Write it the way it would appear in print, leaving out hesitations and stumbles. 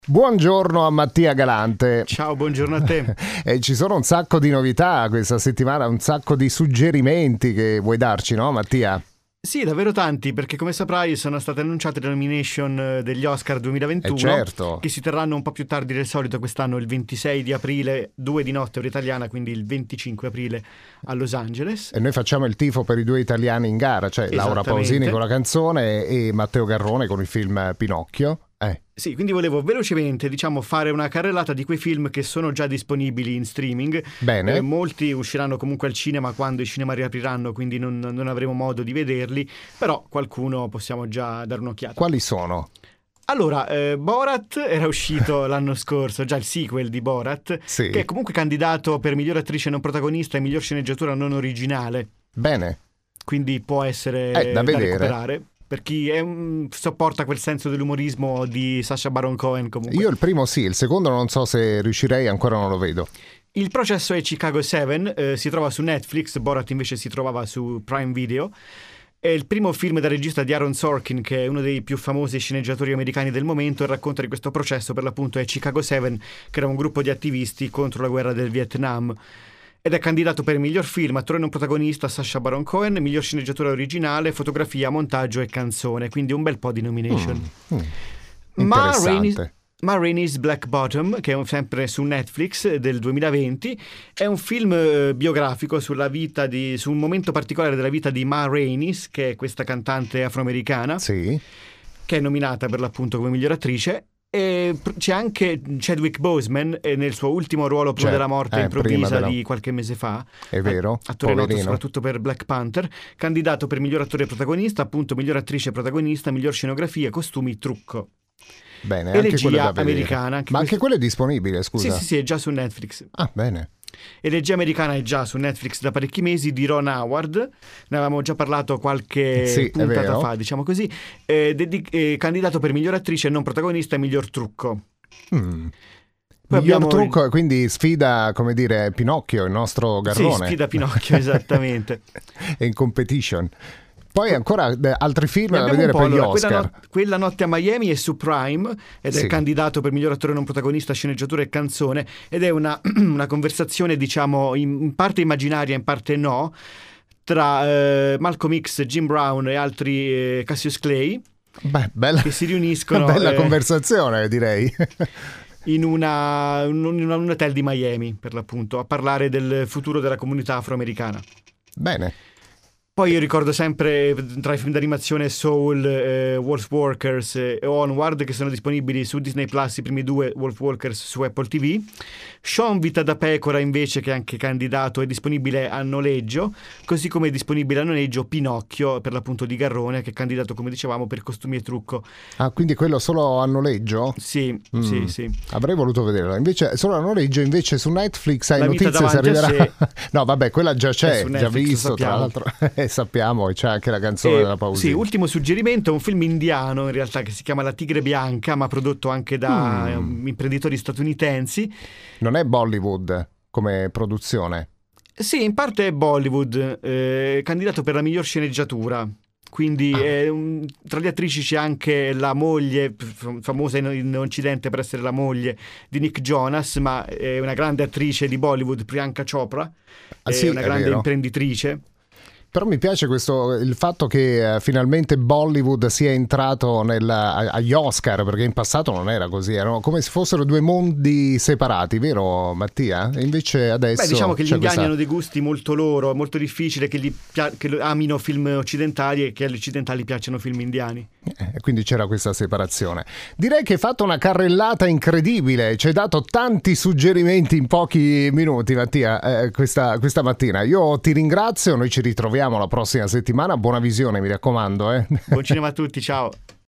Buongiorno a Mattia Galante. Ciao, buongiorno a te. Ci sono un sacco di novità questa settimana, un sacco di suggerimenti che vuoi darci, no Mattia? Sì, davvero tanti, perché come saprai sono state annunciate le nomination degli Oscar 2021, certo, che si terranno un po' più tardi del solito quest'anno, il 26 di aprile, 2 di notte ora italiana, quindi il 25 aprile a Los Angeles. E noi facciamo il tifo per i due italiani in gara, cioè Laura Pausini con la canzone e Matteo Garrone con il film Pinocchio. Sì, quindi volevo velocemente, fare una carrellata di quei film che sono già disponibili in streaming. Bene. Molti usciranno comunque al cinema quando i cinema riapriranno, quindi non avremo modo di vederli, però qualcuno possiamo già dare un'occhiata. Quali sono? Allora, Borat era uscito l'anno scorso, già il sequel di Borat, sì, che è comunque candidato per miglior attrice non protagonista e miglior sceneggiatura non originale. Bene. Quindi può essere da vedere. recuperare. Per chi sopporta quel senso dell'umorismo di Sacha Baron Cohen comunque. Io il primo sì, il secondo non so se riuscirei, ancora non lo vedo. Il processo è Chicago 7, si trova su Netflix, Borat invece si trovava su Prime Video. È il primo film da regista di Aaron Sorkin, che è uno dei più famosi sceneggiatori americani del momento, e racconta di questo processo, per l'appunto è Chicago 7, che era un gruppo di attivisti contro la guerra del Vietnam. Ed è candidato per miglior film, attore non protagonista Sacha Baron Cohen, miglior sceneggiatura originale, fotografia, montaggio e canzone, quindi un bel po' di nomination. Interessante. Ma Rainey's Black Bottom, che è sempre su Netflix del 2020, è un film biografico sulla vita su un momento particolare della vita di Ma Rainey, che è questa cantante afroamericana, sì, che è nominata per l'appunto come miglior attrice. E c'è anche Chadwick Boseman nel suo ultimo ruolo prima della morte improvvisa di qualche mese fa. È vero, attore noto soprattutto per Black Panther, candidato per miglior attore protagonista, appunto miglior attrice protagonista, miglior scenografia, costumi, trucco. Bene, e anche regia americana. Ma anche quello è disponibile, scusa? Sì, è già su Netflix. Ah, bene. E regia americana è già su Netflix da parecchi mesi, di Ron Howard, ne avevamo già parlato qualche puntata fa, diciamo così, candidato per miglior attrice non protagonista e miglior trucco. Miglior trucco, quindi sfida, come dire, Pinocchio, il nostro Garrone. Sì, sfida Pinocchio, esattamente. È in competition. Poi ancora altri film da vedere per gli Oscar. Quella notte a Miami è su Prime ed è candidato per miglior attore non protagonista, sceneggiatura e canzone, ed è una conversazione, diciamo, in parte immaginaria, in parte no, tra Malcolm X, Jim Brown e altri Cassius Clay. Bella, che si riuniscono. Bella conversazione, direi. In un hotel di Miami, per l'appunto, a parlare del futuro della comunità afroamericana. Bene. Poi io ricordo sempre tra i film d'animazione Soul, Wolfwalkers e Onward, che sono disponibili su Disney Plus, i primi due, Wolfwalkers su Apple TV. Sean Vita da Pecora invece, che è anche candidato, è disponibile a noleggio, così come è disponibile a noleggio Pinocchio, per l'appunto di Garrone, che è candidato, come dicevamo, per costumi e trucco. Ah, quindi quello solo a noleggio? Sì. Avrei voluto vederlo, invece solo a noleggio, invece su Netflix hai notizie se arriverà. No, vabbè, quella già c'è, già visto, tra l'altro. Sappiamo, c'è anche la canzone della Pausini. Sì, ultimo suggerimento, un film indiano in realtà che si chiama La Tigre Bianca, ma prodotto anche da imprenditori statunitensi. Non è Bollywood come produzione? Sì, in parte è Bollywood, candidato per la miglior sceneggiatura. Quindi tra le attrici c'è anche la moglie, famosa in Occidente per essere la moglie di Nick Jonas, ma è una grande attrice di Bollywood, Priyanka Chopra, è una grande imprenditrice. Però mi piace il fatto che finalmente Bollywood sia entrato agli Oscar, perché in passato non era così, erano come se fossero due mondi separati, vero Mattia? E invece adesso... diciamo che gli indiani hanno dei gusti molto loro, è molto difficile che amino film occidentali e che agli occidentali piacciono film indiani. Quindi c'era questa separazione. Direi che hai fatto una carrellata incredibile, ci hai dato tanti suggerimenti in pochi minuti, Mattia, questa mattina. Io ti ringrazio, noi ci ritroviamo la prossima settimana, buona visione, mi raccomando. Buon cinema a tutti, ciao.